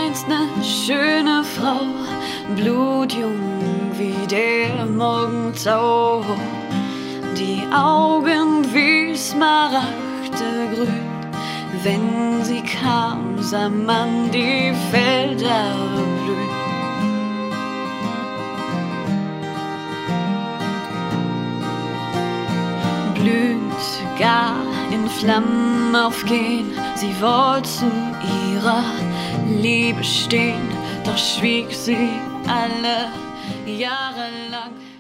einst ne schöne Frau, blutjung wie der Morgentau, die Augen wie Smaragdegrün. Wenn sie kam, sah man die Felder blühen. Blüht gar in Flammen aufgehen, sie wollte zu ihrer Liebe stehen, doch schwieg sie alle Jahre lang.